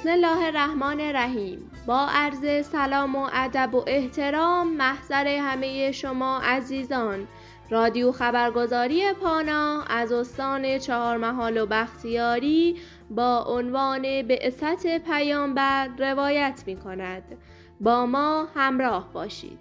بسم الله الرحمن الرحیم. با عرض سلام و ادب و احترام محضر همه شما عزیزان، رادیو خبرگزاری پانا از استان چهارمحال و بختیاری با عنوان بعثت پیامبر روایت می کند. با ما همراه باشید.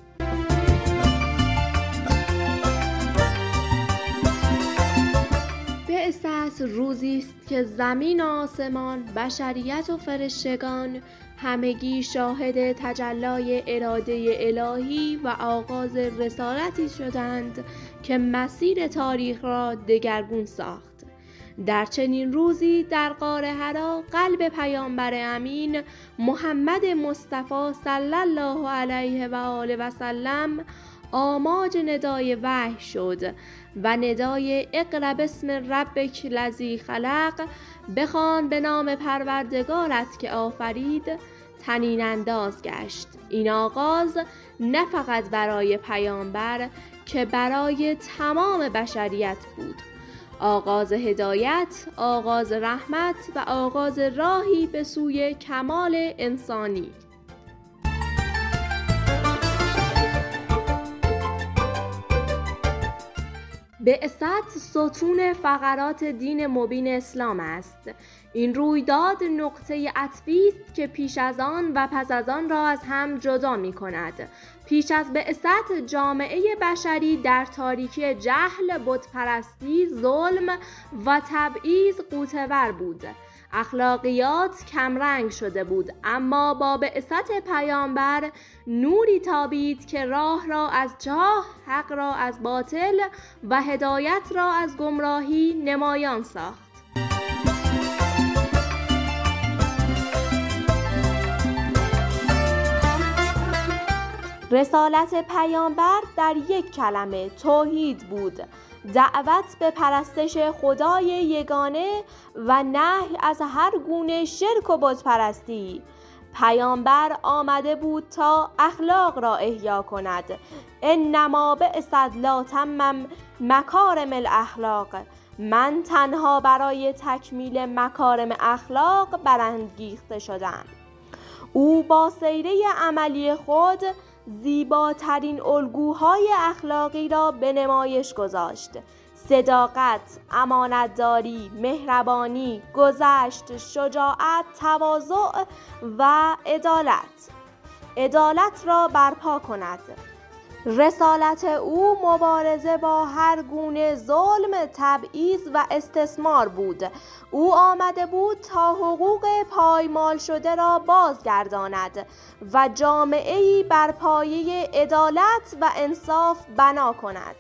بعثت روزی است که زمین و آسمان، بشریت و فرشتگان همگی شاهد تجلای اراده الهی و آغاز رسالتی شدند که مسیر تاریخ را دگرگون ساخت. در چنین روزی در غار حرا قلب پیامبر امین محمد مصطفی صلی الله علیه و آله و سلم آماج ندای وحی شد و ندای اقرأ باسم ربک الذی خلق، بخوان به نام پروردگارت که آفرید، طنین انداز گشت. این آغاز نه فقط برای پیامبر که برای تمام بشریت بود. آغاز هدایت، آغاز رحمت و آغاز راهی به سوی کمال انسانی. بعثت ستون فقرات دین مبین اسلام است. این رویداد نقطه عطفی است که پیش از آن و پس از آن را از هم جدا می کند. پیش از بعثت جامعه بشری در تاریکی جهل، بتپرستی، ظلم و تبعیض غوطه‌ور بود. اخلاقیات کمرنگ شده بود، اما با بعثت پیامبر نوری تابید که راه را از چاه، حق را از باطل و هدایت را از گمراهی نمایان ساخت. رسالت پیامبر در یک کلمه توحید بود، دعوت به پرستش خدای یگانه و نهی از هر گونه شرک و بتپرستی. پیامبر آمده بود تا اخلاق را احیا کند. انما بعثت لیتمم مکارم الاخلاق. من تنها برای تکمیل مکارم اخلاق برانگیخته شدم. او با سیره عملی خود زیباترین الگوهای اخلاقی را به نمایش گذاشت: صداقت، امانتداری، مهربانی، گذشت، شجاعت، تواضع و عدالت را برپا کند. رسالت او مبارزه با هر گونه ظلم، تبعیض و استثمار بود. او آمده بود تا حقوق پایمال شده را بازگرداند و جامعه‌ای بر پایه عدالت و انصاف بنا کند.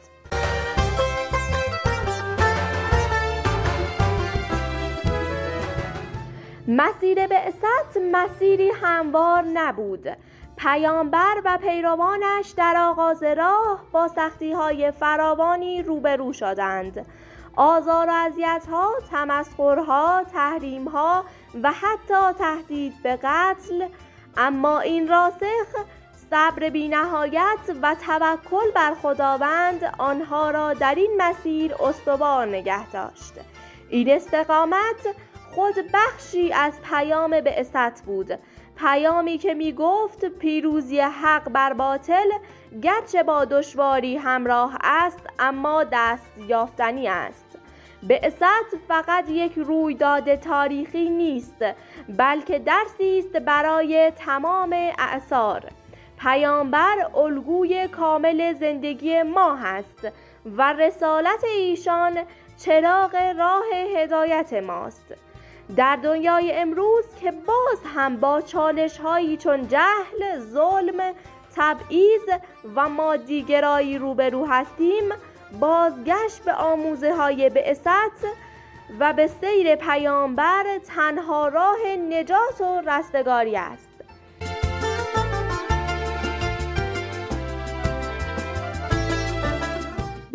مسیر بعثت مسیری هموار نبود. پیامبر و پیروانش در آغاز راه با سختی‌های فراوانی روبرو شدند. آزار و اذیت‌ها، تمسخرها، تحریم‌ها و حتی تهدید به قتل، اما این راسخ صبر بی‌نهایت و توکل بر خداوند آنها را در این مسیر استوار نگه داشت. این استقامت خود بخشی از پیام بعثت بود، پیامی که می گفت پیروزی حق بر باطل گرچه با دشواری همراه است اما دست یافتنی است. بعثت فقط یک رویداد تاریخی نیست، بلکه درسی است برای تمام اعصار. پیامبر الگوی کامل زندگی ما هست و رسالت ایشان چراغ راه هدایت ماست. در دنیای امروز که باز هم با چالش‌هایی چون جهل، ظلم، تبعیض و مادی‌گرایی روبرو هستیم، بازگشت به آموزه‌های بعثت و به سیر پیامبر تنها راه نجات و رستگاری است.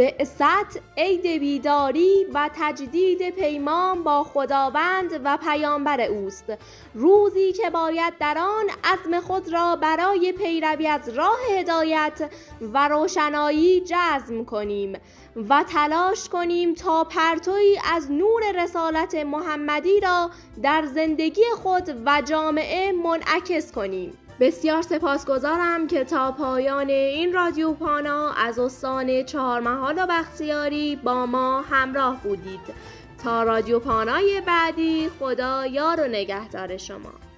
بعثت عید بیداری و تجدید پیمان با خداوند و پیامبر اوست، روزی که باید در آن عزم خود را برای پیروی از راه هدایت و روشنایی جزم کنیم و تلاش کنیم تا پرتویی از نور رسالت محمدی را در زندگی خود و جامعه منعکس کنیم. بسیار سپاسگزارم که تا پایان این رادیو پانا از استان چهارمحال و بختیاری با ما همراه بودید. تا رادیو پانای بعدی، خدا یار و نگهدار شما.